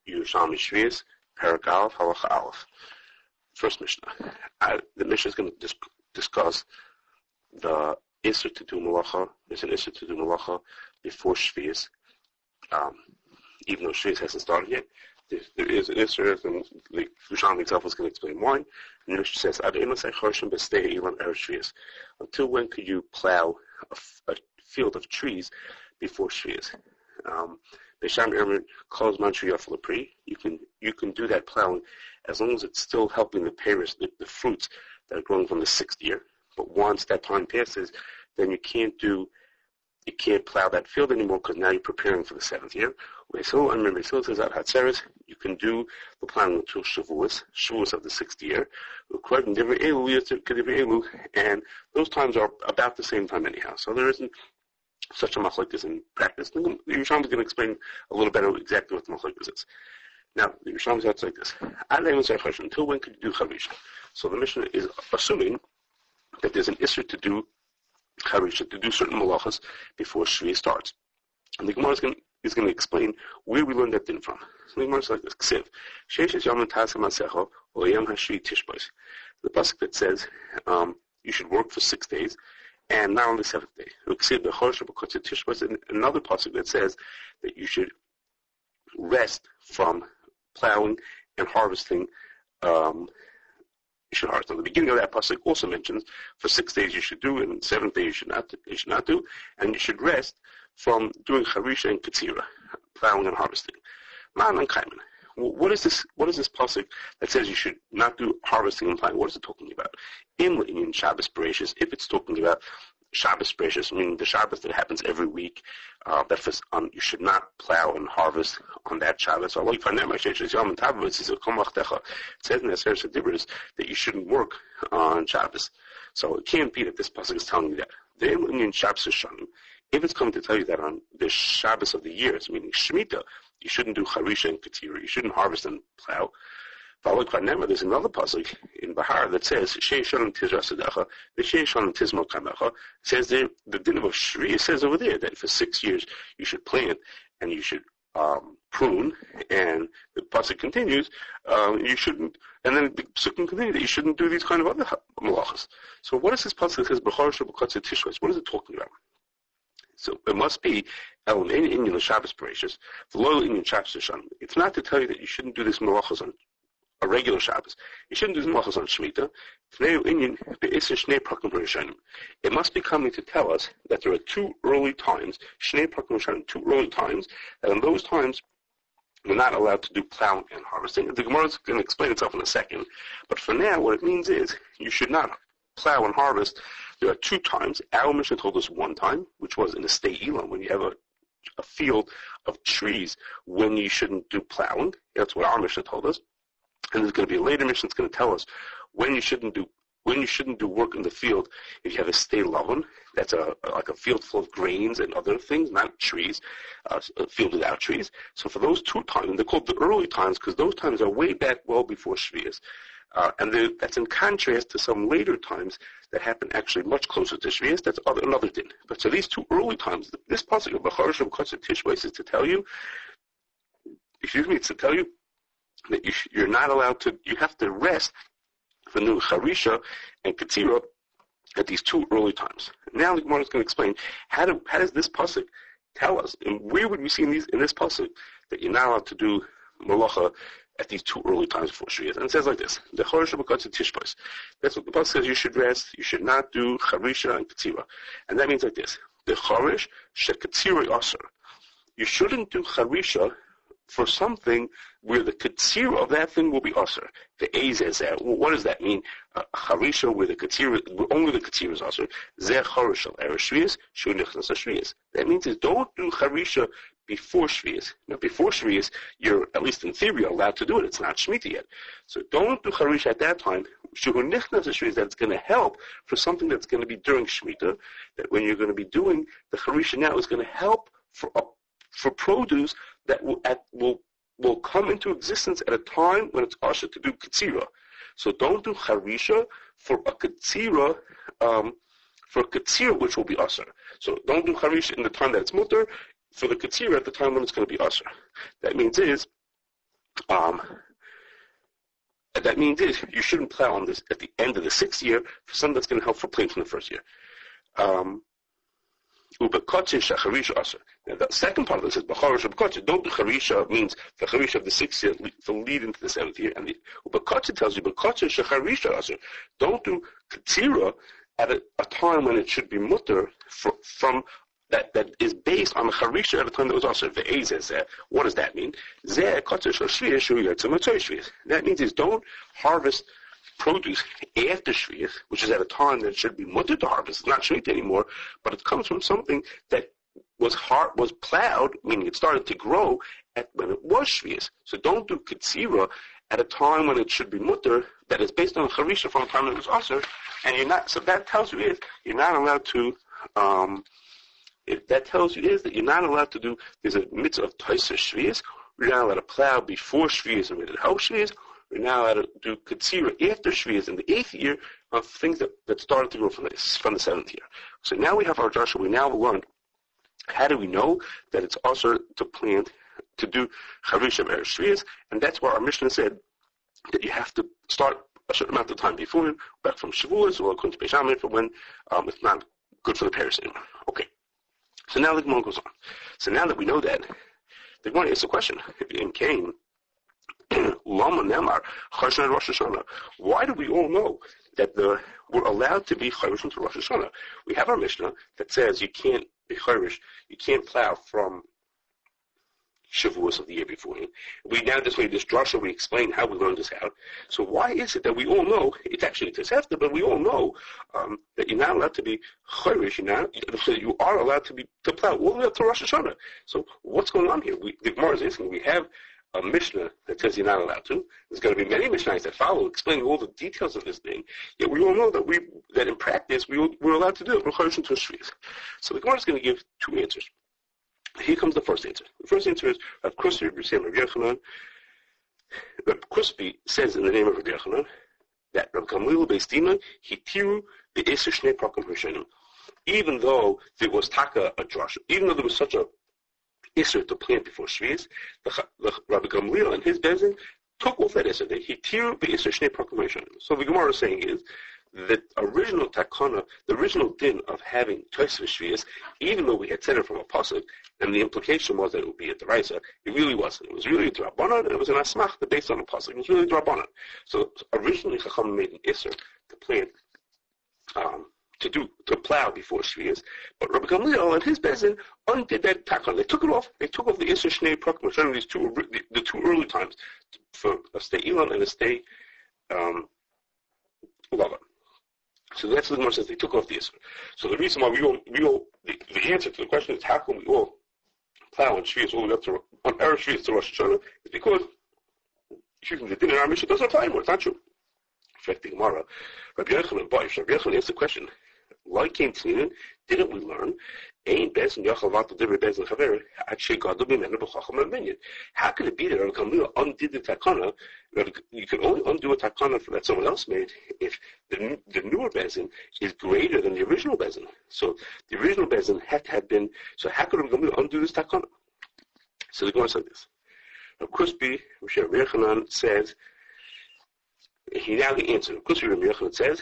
Yerushalmi Shvius, Perek Aleph, Halacha Aleph. First Mishnah. The Mishnah is going to discuss the Isser to do Malacha. There's an Isser to do Malacha before Shvius. Even though Shvius hasn't started yet, there is an Isser, and the Yerushalmi itself is going to explain why. And the Mishnah says, until when could you plow a field of trees before Shvius? You can do that plowing as long as it's still helping the peiros, the fruits that are growing from the 6th year. But once that time passes, then you can't plow that field anymore because now you're preparing for the 7th year. So I remember Basil says that you can do the plowing until Shavuos of the 6th year. And those times are about the same time anyhow. So there isn't such a machlokes in practice. The Yerushalmi is going to explain a little better exactly what the machlokes is. Now, the Yerushalmi says like this: until when could you do charisha? So the Mishnah is assuming that there's an isser to do charisha, to do certain malachas before Shvi starts. And the Gemara is going to explain where we learned that din from. So the Gemara is like this: Ksiv, sheishes yom tasem masecho oyam hashvi tishbos. The pasuk that says you should work for 6 days, and not on the 7th day. And another pasuk that says that you should rest from plowing and harvesting. You should harvest. On the beginning of that pasuk also mentions for 6 days you should do, and 7th day you should not do, and you should rest from doing charisha and katsira, plowing and harvesting. Man and kaiman. What is this pasuk that says you should not do harvesting and plowing? What is it talking about? In Shabbos Bereshis, if it's talking about Shabbos Bereshis, meaning the Shabbos that happens every week, you should not plow and harvest on that Shabbos. So it says in the Aseret Dibros that you shouldn't work on Shabbos. So it can't be that this pasuk is telling you that. The in Shabbos Shanim, if it's coming to tell you that on the Shabbos of the years, meaning Shemitah, you shouldn't do charisha and katira, you shouldn't harvest and plow. There's another pasuk in Bahar that says, it says there, the din of Shvi, it says over there that for 6 years you should plant and you should prune, and the pasuk continues, you shouldn't, and then the pasuk continues that you shouldn't do these kind of other malachas. So what is this pasuk that says, what is it talking about? So it must be in the Shabbos Bereshis, the loyal Indian Shabbos Hashanah. It's not to tell you that you shouldn't do this malachas on a regular Shabbos. You shouldn't do this malachas on Shemitah. It must be coming to tell us that there are 2 early times, that in those times we're not allowed to do plowing and harvesting. The Gemara is going to explain itself in a second, but for now what it means is you should not plow and harvest. There are 2 times. Our Mishnah told us 1 time, which was in the Stei Elam, when you have a field of trees, when you shouldn't do plowing. That's what our Mishnah told us. And there's going to be a later Mishnah that's going to tell us when you shouldn't do work in the field if you have a Stei Lavan. That's like a field full of grains and other things, not trees, a field without trees. So for those 2 times, and they're called the early times because those times are way back well before Shvius. And that's in contrast to some later times that happen actually much closer to Shvius. That's another din. But so these 2 early times, this pasuk of B'charish of Kotzer Tishbos is to tell you, it's to tell you that you're not allowed to, you have to rest for new charisha and katira at these 2 early times. Now the Gemara is going to explain how does this pasuk tell us, and where would we see in this pasuk that you're not allowed to do malacha at these 2 early times before Shvius? And it says like this: the chorish of tishbos. That's what the pasuk says. You should rest. You should not do charisha and katsira. And that means like this: the chorish shekatsira aser. You shouldn't do charisha for something where the katsira of that thing will be aser. The ezeh. Well, what does that mean? Charisha where the katsira, only the katsira is aser. Zeh chorish al erev Shvius shu nichnas Shvius. That means is don't do charisha before Shvius. Now, before Shvius, you're, at least in theory, allowed to do it. It's not Shemitah yet. So don't do Charisha at that time. That's going to help for something that's going to be during Shemitah, that when you're going to be doing the Charisha now is going to help for produce that will come into existence at a time when it's Asher to do Katsira. So don't do Charisha for a Katsira, which will be Asher. So don't do Charisha in the time that it's Mutter, for the Katsira at the time when it's going to be Asr. That means is Um, that means is you shouldn't plow on this at the end of the 6th year for something that's going to help for plants in the 1st year. Now, the second part of this is B'charisha B'kotche. Don't do Charisha means the Charisha of the 6th year to lead into the 7th year. And the B'kotche tells you B'kotche Shecharisha Aser. Don't do Ketzira at a time when it should be mutter from that is based on the Charisha at a time that was also the What does that mean? That means is don't harvest produce after Shvius, which is at a time that it should be mutter to harvest. It's not Shvita anymore, but it comes from something that was plowed, meaning it started to grow when it was Shvius. So don't do Ketzira at a time when it should be mutter that is based on Charisha from a time that it was Aser, and you're not. So that tells you is you're not allowed to. That tells you is that you're not allowed to do. There's a mitzvah of Taiser Shvius. You're not allowed to plow before Shvius and ready to help Shvius. We're now allowed to do Ketzira after Shvius in the 8th year of things that started to grow from the 7th year. So now we have our Joshua. We now learned how do we know that it's also to plant, to do Charisha Erev Shvius, and that's why our Mishnah said that you have to start a certain amount of time before him, back from Shavuos or according to Beishamim for when it's not good for the parents anymore. Okay. So now the Gemara goes on. So now that we know that, the Gemara asks a question. In Cain, Lama Nemar, Chayshon Rosh Hashanah. Why do we all know that we're allowed to be Chayshon to Rosh Hashanah? We have our Mishnah that says you can't be Chayrish, you can't plow from Shavuos of the year before. We now this way, this drasha, we explain how we learned this out. So why is it that we all know, it's actually Tosefta, but we all know that you're not allowed to be Chayrish, you are allowed to plow all the way up to Rosh Hashanah. So what's going on here? The Gemara is asking, we have a Mishnah that says you're not allowed to. There's going to be many Mishnahs that follow, explaining all the details of this thing. Yet we all know that in practice we're allowed to do it. We're Chayrish to Shvius. So the Gemara is going to give 2 answers. Here comes the first answer. The first answer is Rav Kuspi, Rav Yochanan. Rav Kuspi says in the name of Rav Yochanan that Rav Gamliel Beis Dina hitiru be'eser shnei prakim rishonim. Even though there was taka a drasha, even though there was such a iser to plant before Shvius, Rabbi Gamliel and his bezin took off that iser. They hitiru be'eser shnei prakim rishonim. So the Gemara is saying is the original takana, the original din of having Tosfos Shvius, even though we had said it from a pasuk, and the implication was that it would be a deraisa, it really wasn't. It was really a drabanan, and it was an asmachta based on a pasuk. It was really drabanan. So originally Chacham made an iser to plant, to plow before Shvius, but Rabbi Gamliel and his bezin undid that takana. They took it off. They took off the iser shnei prakim, showing these the 2 early times for a stay Elam and a stay Lavan. So that's what the Gemara says. They took off the Isra. So the reason why the answer to the question is how can we all plow on Shvius all the way up to on Erev Shvius to Rosh Hashanah is because the din in our mission doesn't apply anymore. It's not true. In fact, the Gemara, Rabbi Yochanan asked the question. Like came Tzinin, didn't we learn? How could it be that Rabbi Gamliel undid the takana? You can only undo a takana that someone else made if the newer bezin is greater than the original bezin. So the original bezin had to have been. So how could Rabbi Gamliel undo this takana? So the Gemara said this. Rav Kuspi, Rabbi Yochanan says. He now the answer. Rabbi Yochanan says,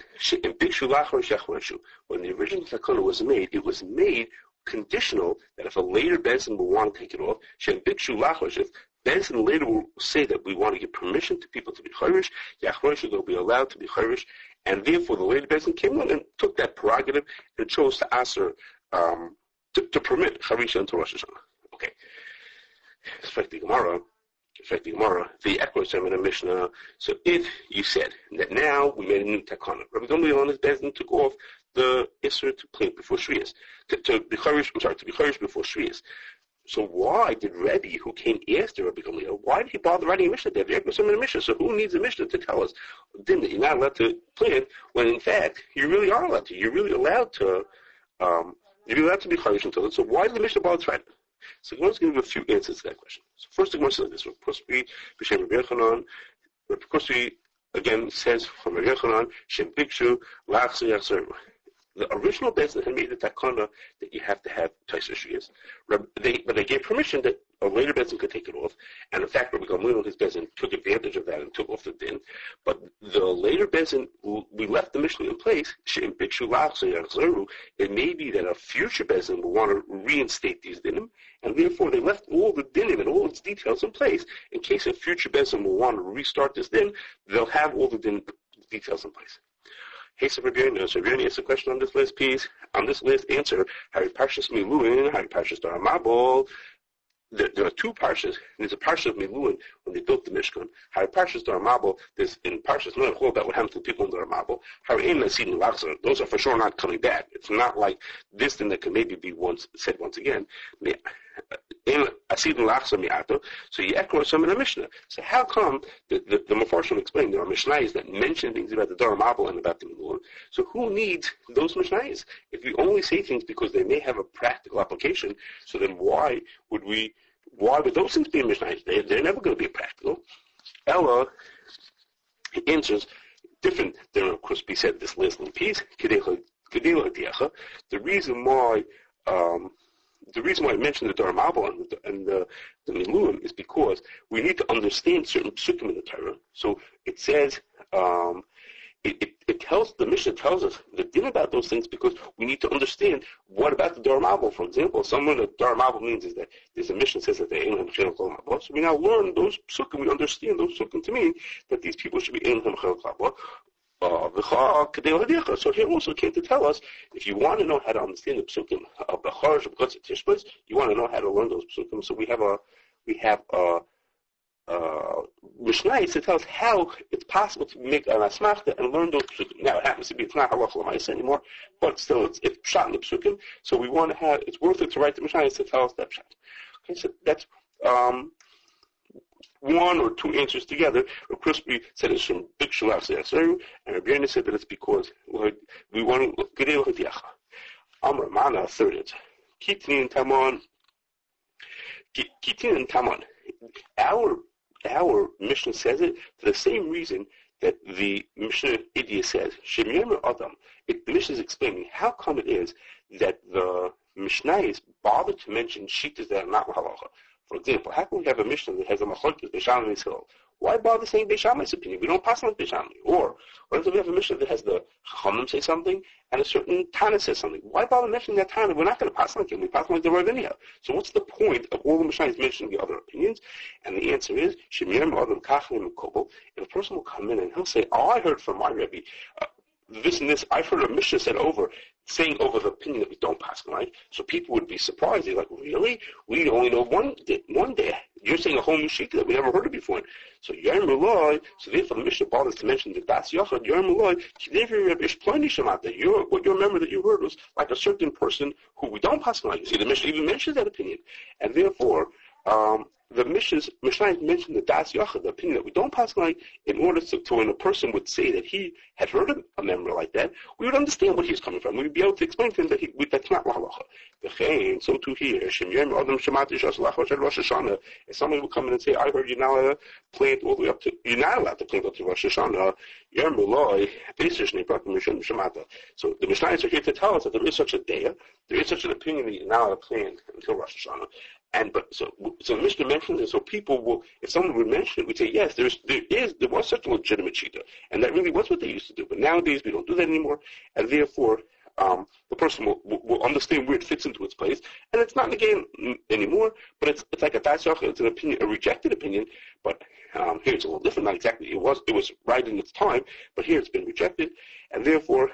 when the original takana was made, it was made conditional that if a later bezin will want to take it off, if bezin later will say that we want to give permission to people to be chayrish, they'll be allowed to be chayrish, and therefore the later bezin came on and took that prerogative and chose to answer to permit charisha until Rosh Hashanah. Okay. The echoes in the Mishnah. So if you said that now we made a new takana, Rabbi Gamliel on his bezin took off the isser to plant before Shvius, to be chayrish before Shvius. So why did Rebbe, who came after Rabbi Gamliel, why did he bother writing a Mishnah there? The echoes in the Mishnah. So who needs a Mishnah to tell us then that you're not allowed to plant when in fact you really are allowed to? You're really allowed to. You're allowed to be chayrish until it. So why did the Mishnah bother to write it? So Gemara is going to give a few answers to that question. So first the Gemara says this. Rav Kuspi, B'Shem Rabbi Yochanan. Rav Kuspi again says from Rabbi Yochanan, Shem Bikshu, Lachzer Yachzer. The original bezin had made the takana that you have to have Tosfos Shvius. But they gave permission that a later bezin could take it off, and in fact, Rabbi Gamliel, his bezin, took advantage of that and took off the din. But the later bezin, we left the Mishnah in place. It may be that a future bezin will want to reinstate these dinim, and therefore they left all the dinim and all its details in place. In case a future bezin will want to restart this din, they'll have all the din details in place. Hey, so Rabbi Yoni asked a question on this last piece. On this last answer, Hari Parshas Miluin, Hari Parshas Daramabol. There are two parshas. There's a parsha of Miluin when they built the Mishkan. Hari Parshas Daramabol. There's in Parshas not all about what happened to the people in Daramabol. Hari Ein Nasid Lachzor. Those are for sure not coming back. It's not like this thing that can maybe be said once again. So you echo some in the Mishnah. So how come the Mefarshim explained there are Mishnayos that mention things about the Daramabel and about the Miluim? So who needs those Mishnayos? If we only say things because they may have a practical application, so then why would those things be Mishnayos? They're never going to be practical. Ella answers different than, of course, we said this last little piece. The reason why I mentioned the Daramabel and the Miluim is because we need to understand certain psukim in the Torah. So it says, the Mishnah tells us the din about those things because we need to understand what about the Daramabel. For example, some of the Daramabel means is that there's a Mishnah says that they ain't Chel Klabot. So we now learn those psukim, we understand those psukim to mean that these people should be ain't Chel Klabot. So here also came to tell us, if you want to know how to understand the psukim of the Charash of Gutzit Tishbis, you want to know how to learn those psukim. So we have a Mishnah to tell us how it's possible to make an asmachta and learn those psukim. Now it happens to be it's not halacha l'maisa anymore, but still it's pshat in the psukim. So we want to have it's worth it to write the Mishnah to tell us that pshat. Okay, so that's one or two answers together. Rav Crispy said it's from Big Shalaf Seyaseru, and Rabbi Yonah said that it's because we want to Gedel Hadiacha. Amar Mana asserted, Kitin and Tamon. Our Mishnah says it for the same reason that the Mishnah Idya says. Shemir Adam. The Mishnah is explaining how come it is that the Mishnayos bothered to mention shitas that are not halacha. For example, how can we have a Mishnah that has a machlokes Beis Shammai and Hillel? Why bother saying Beis Shammai's opinion? We don't pass on Beis Shammai. Or what if we have a Mishnah that has the Chachamim say something and a certain Tana says something? Why bother mentioning that Tana? We're not going to pass on him. We pass on the Rav anyhow. So what's the point of all the Mishnahs mentioning the other opinions? And the answer is Shemir Ma'adam Kachlim Kobol. If a person will come in and he'll say, "Oh, I heard from my Rebbe this and this. I've heard a Mishnah saying over the opinion that we don't pass on, right?" So people would be surprised. They're like, "Really? We only know one day. You're saying a whole new shita that we never heard of before." So Yom Eloi, so therefore the Mishnah bothers to mention the Das Yachad, Yom Eloi, what you remember that you heard was like a certain person who we don't pass on. Like, you see, the Mishnah even mentions that opinion. And therefore, the Mishnah mentioned the Das Yachad, the opinion that we don't pass on, in order to when a person would say that he had heard of a member like that, we would understand what he's coming from. We would be able to explain to him that that's not halacha. So too here, if somebody would come in and say, "I heard you're not allowed to plant all the way up to Rosh Hashanah," so the Mishnayos are here to tell us that there is such a day, there is such an opinion that you're not allowed to plant until Rosh Hashanah. So the Mishnah mentions it, so people will, if someone would mention it, we'd say, yes, there was such a legitimate shita, and that really was what they used to do. But nowadays we don't do that anymore, and therefore the person will understand where it fits into its place, and it's not negated anymore. But it's like a das yachad, it's an opinion, a rejected opinion. But here it's a little different. Not exactly. It was right in its time, but here it's been rejected, and therefore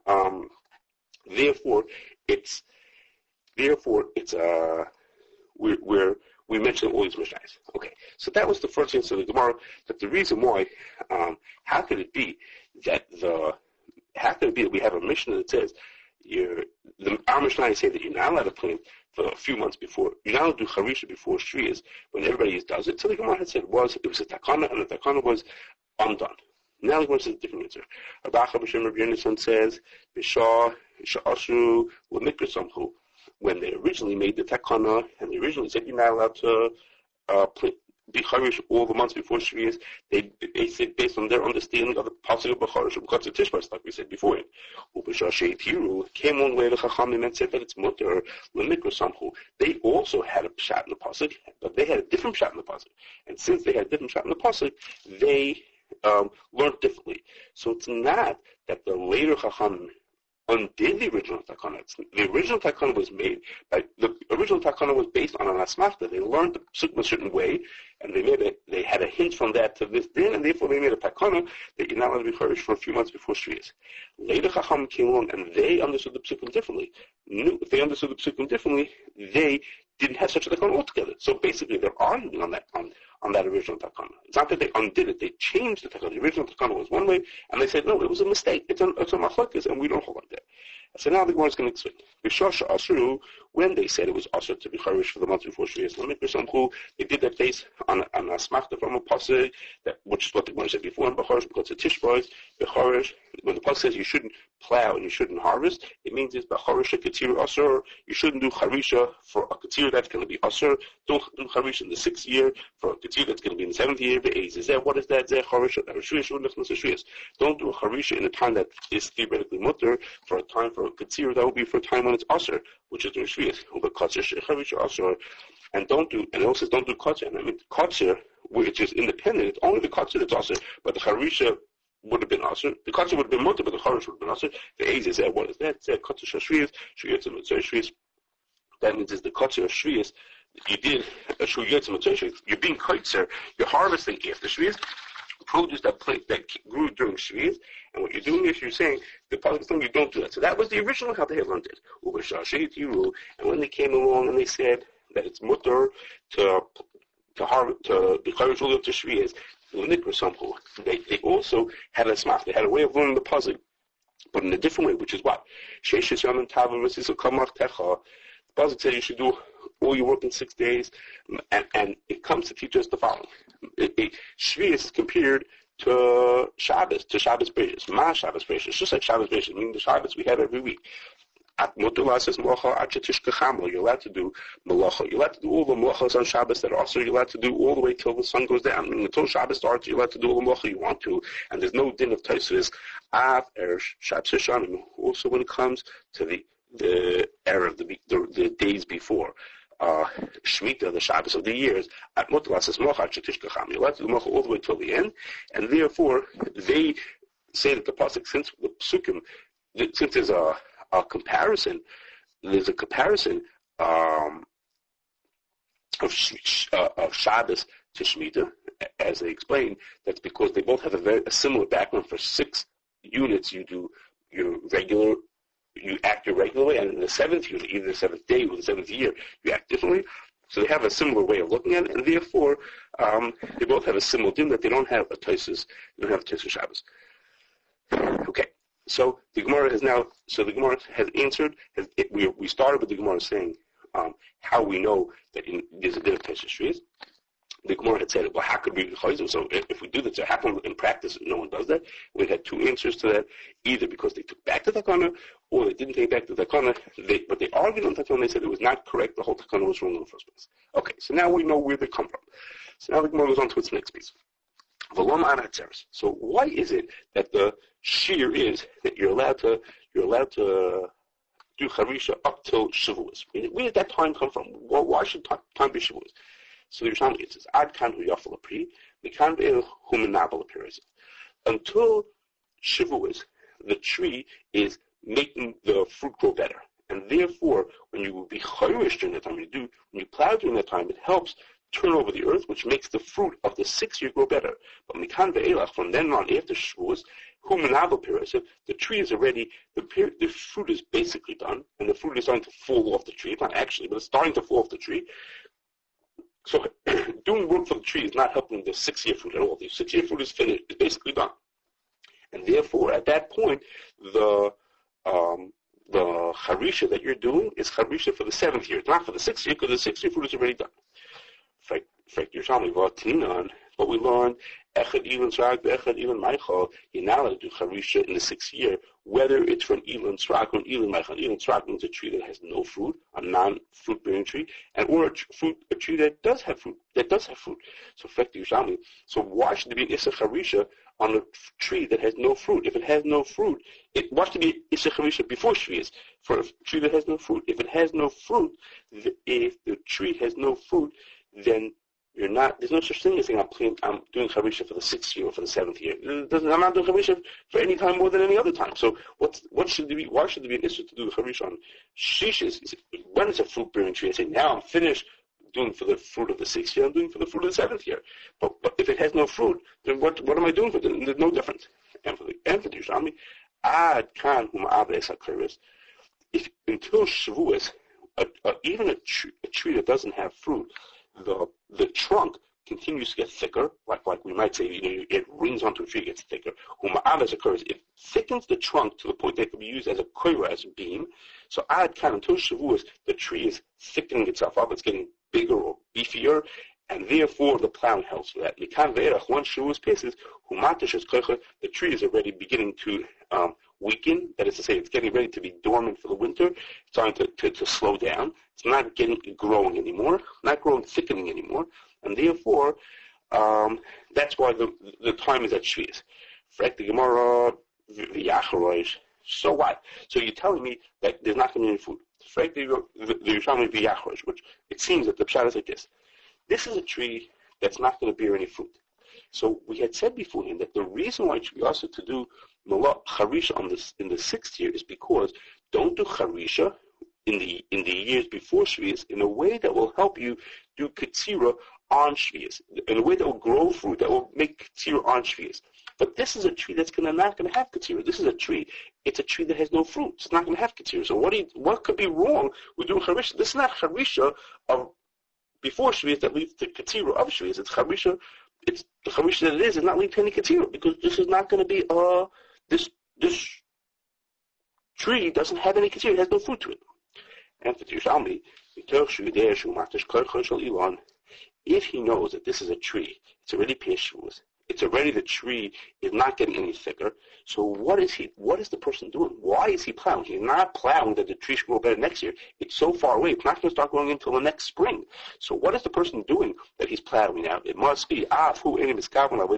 we mentioned all these Mishnahs. Okay, so that was the first answer of the Gemara, that the reason why, how could it be that we have a Mishnah that says, our Mishnahs say that you're not allowed to plant for a few months before, you're not allowed to do Harisha before Shriyas, when everybody does it. So the Gemara had said it was a takana, and the takana was undone. Now the Gemara says a different answer. Abacha B'Shem Rabbi Yonason says, B'Shah, Sha'asru, L'Mikra Samchu. When they originally made the takana, and they originally said you're not allowed to be charish all the months before Shvius. They said based on their understanding of the pasuk of Becharish because of Tishbas, like we said before. Ubishar Sheitiru came on way the Chachamim and said that it's mutter lemikra samchu. They also had a pshat in the pasuk, but they had a different pshat in the pasuk. And since they had a different pshat in the pasuk, they learned differently. So it's not that the later Chachamim undid the original takana. The original takana was made by the original takana was based on an asmachta. They learned the psukim a certain way, and they had a hint from that to this din, and therefore they made a takana that you're not allowed to be charish for a few months before Shvius. Later Chacham came along and they understood the psukim differently. If they understood the psukim differently, they didn't have such a takana altogether. So basically, they're arguing on that original takana. It's not that they undid it; they changed the takana. The original takana was one way, and they said no, it was a mistake. It's a machlokes, and we don't hold like that. So now the Gemara is going to explain. B'shasha asru, when they said it was asur to be charish for the month before Shvius, they did that based on asmachta from a pasuk, which is what the Gemara said before in Becharish, because it's Tishbais, Becharish. When the pasuk says you shouldn't plow and you shouldn't harvest, it means it's Becharish a ketir asur. You shouldn't do charisha for a ketir that's going to be asur. Don't do charisha in the 6th year for a ketir that's going to be in the 7th year. Is that what is that? Don't do a charisha in a time that is theoretically mutter for a time for a ketir that will be for a time when it's asur, which is during Shvius. And it also says don't do kotzer. And I mean kotzer, which is independent, it's only the kotzer that's asur, but the charisha would have been asur. The kotzer would have been mutter, but the charish would have been asur. The Ezer said, what is that? It said kotzer shviyas, shviyas and shviyas. That means it's the kotzer of shviyas. You did a shviyas and shviyas. You're being kotzer. You're harvesting after shviyas. Produce that grew during Shvius, and what you're doing is you're saying the pasuk is saying you don't do that. So that was the original how they had learned it. And when they came along and they said that it's mutter to be charish all up to Shvius, they also had a smach. They had a way of learning the pasuk, but in a different way, which is what the pasuk says you should do all your work in 6 days, and it comes to teach us the following. Shvius is compared to Shabbos Beis. Ma Shabbos Beis. It's just like Shabbos Beis, meaning the Shabbos we have every week. You're allowed to do malacha. You're allowed to do all the malachas on Shabbos that are also. You're allowed to do all the way till the sun goes down. I mean, until Shabbos starts, you're allowed to do all the malacha you want to, and there's no din of Tosfos. Also, when it comes to the era of the days before. Shemitah, the Shabbos of the years, at Mutlas is Mocha Chetishkacham. You're allowed to do Mocha all the way till the end, and therefore they say that the pasuk, since the psukim, since there's a comparison of Shabbos to Shemitah, as they explain, that's because they both have a similar background. For 6 units, you do your regular. You act your regular way, and in the 7th unit, either the 7th day or the 7th year, you act differently. So they have a similar way of looking at it, and therefore they both have a similar din that they don't have a Tosfos. They don't have a Tosfos Shabbos. Okay, so the Gemara has answered. We started with the Gemara saying how we know that there's a din of Tosfos Shvius. The Gemara had said, well, how could we be chayzer? So if we do that, so how come in practice no one does that? We had 2 answers to that, either because they took back the takana, or they didn't take back the takana, but they argued on the takana, they said it was not correct, the whole takana was wrong in the first place. Okay, so now we know where they come from. So now the Gemara goes on to its next piece. So why is it that the shear is that you're allowed to do charisha up till Shavuos? Where did that time come from? Why should time be Shavuos? So the Yerushalmi answers, Ad kan hu yafal apri, mikan be'el hu menabel apirisa. Until Shavuos, the tree is making the fruit grow better. And therefore, when you will be chayrish during that time, when you plow during that time, it helps turn over the earth, which makes the fruit of the 6th year grow better. But mikan be'elach, from then on after Shavuos, hu menabel apirisa, the tree is already, the fruit is basically done, and the fruit is starting to fall off the tree. Not actually, but it's starting to fall off the tree. So doing work for the tree is not helping the 6th year fruit at all. The 6th year fruit is finished; it's basically done, and therefore, at that point, the charisha that you're doing is charisha for the 7th year, not for the 6th year, because the 6th year fruit is already done. But we learned Echad Elon Srak, Echad Elon Meichel, you're not allowed to do Harisha in the 6th year, whether it's for an Elon Srak or an Elon Meichel. Elon Srak means a tree that has no fruit, a non-fruit bearing tree, and or a tree that does have fruit. So so why should there be an Issa Harisha on a tree that has no fruit? If it has no fruit, why should there be Issa Harisha before Shvius for a tree that has no fruit? If it has no fruit, if the tree has no fruit, then there's no such thing as saying I'm doing Harisha for the 6th year or for the 7th year. I'm not doing Harisha for any time more than any other time. So what should there be? Why should there be an issue to do Harisha on Shishis? When it's a fruit bearing tree, I say now I'm finished doing for the fruit of the 6th year, I'm doing for the fruit of the 7th year. But if it has no fruit, then what am I doing for it? There's no difference. And for the Yerushalmi, Ad Kan Hum Abes HaKuris, if until Shavuos, even a tree that doesn't have fruit, the trunk continues to get thicker, like we might say, it rings onto a tree, it gets thicker. Huma'avas occurs, it thickens the trunk to the point that it can be used as a koira, as a beam. So ad kan until Shavuos, the tree is thickening itself up, it's getting bigger or beefier, and therefore the plowing helps with that. Mikan ve'erach, once Shavuos passes, humatish is koicha, the tree is already beginning to weaken, that is to say, it's getting ready to be dormant for the winter, it's starting to slow down, it's not growing anymore, not growing, thickening anymore, and therefore, that's why the time is at Shvius. Frek the Gemara, v'yacharosh, so what? So you're telling me that there's not going to be any food. Frek the Yerushalmi v'yacharosh, which it seems that the pshat is like this. This is a tree that's not going to bear any fruit. So we had said beforehand that the reason why it should be also to do Harisha in the 6th year is because don't do Harisha in the years before Shvius in a way that will help you do Ketzira on Shvius, in a way that will grow fruit, that will make Ketzira on Shvius. But this is a tree that's not going to have Ketzira. This is it's a tree that has no fruit. It's not going to have Ketzira. So what could be wrong with doing Harisha? This is not Harisha of before Shvius that leads to Ketzira of Shvius. It's Harisha. It's the Harisha that it is not leading to any Ketzira, because this is not going to be this tree doesn't have any Ketzira. It has no fruit to it. And for Yerushalmi, if he knows that this is a tree, it's already Peshuas, it's already the tree is not getting any thicker, so what is the person doing? Why is he plowing? He's not plowing that the tree should grow better next year. It's so far away, it's not going to start growing until the next spring. So what is the person doing that he's plowing now? It must be, there's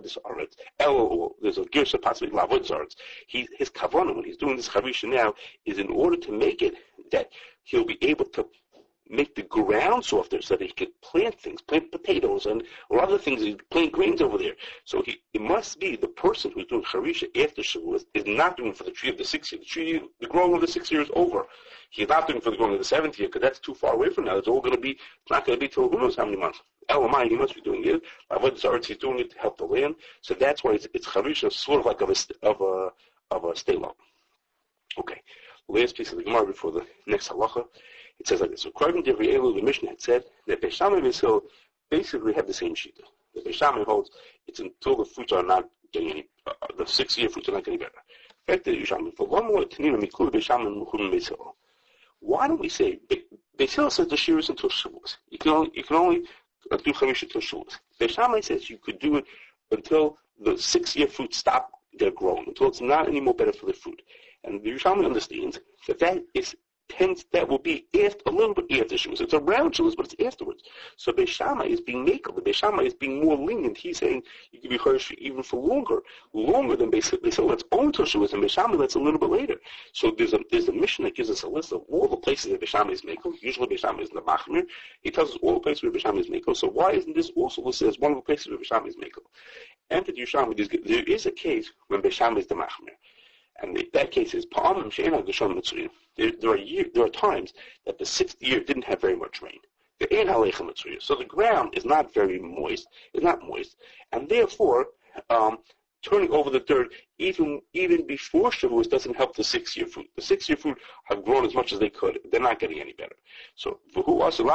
a girsa possibly lavod zards. His kavanah, when he's doing this chavisha now, is in order to make it that he'll be able to make the ground softer so that he could plant potatoes and or other things, plant grains over there. So it must be the person who's doing Harisha after Shavuos is not doing for the tree of the 6th year. The growing of the 6th year is over. He's not doing for the growing of the 7th year because that's too far away from now. It's not going to be till who knows how many months. Elamai, he must be doing it. Avodah Zarah, he's doing it to help the land. So that's why it's Harisha, sort of like of a stela. Okay. Last piece of the Gemara before the next halacha. It says like this. So, according to Elu, the Mishnah had said that Beis Shammai and Beis Hillel basically have the same shita. The Beis Shammai holds it's until the fruits are not getting any, the 6th year fruits are not getting better. In fact, for one more Tanina Mikul Beis Shammai and Beis Hillel. Why don't we say Beis Hillel says the shear is until Shavuos? You can only do Chavish until Shavuos. Beis Shammai says you could do it until the 6th year fruits stop their growing, until it's not anymore better for the fruit. And the Yerushalmi understands that will be a little bit after Shavuos. It's around Shavuos, but it's afterwards. So Beis Shammai is being makel. The Beis Shammai is being more lenient. He's saying you can be Hirsch even for longer than Beis Hillel. That's only till Shavuos, and Beis Shammai that's a little bit later. So there's a mission that gives us a list of all the places that Beis Shammai is makel. Usually Beis Shammai is in the Machmir. He tells us all the places where Beis Shammai is makel. So why isn't this also listed as one of the places where Beis Shammai is makel? And to the Yerushalmi, there is a case when Beis Shammai is the Machmir. And that case is Pa'amim She'ena Geshon Mitzrayim. There are times that the 6th year didn't have very much rain. So the ground is not very moist. It's not moist. And therefore, turning over the dirt even before Shavuos doesn't help the 6th year fruit. The 6th year fruit have grown as much as they could. They're not getting any better. So according to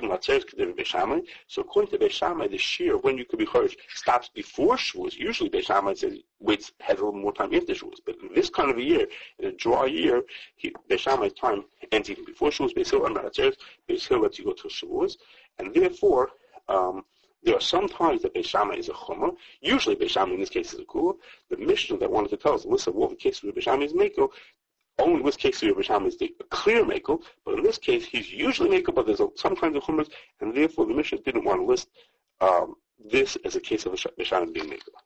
Beis Shammai, the shear when you could be Chorish stops before Shavuos. Usually Beis Shammai says has a little more time after Shavuos. But in this kind of a year, in a dry year, Beis Shammai's time ends even before Shavuos. Beis Hillel lets you go to Shavuos, and therefore There are some times that Beis Shammai is a chumrah. Usually Beis Shammai in this case is a kula. The Mishnah that wanted to tell us a list of all the cases where Beis Shammai is mekel, only this case where Beis Shammai is a clear mekel, but in this case he's usually mekel, but there's sometimes a chumrah, and therefore the Mishnah didn't want to list this as a case of Beis Shammai being mekel.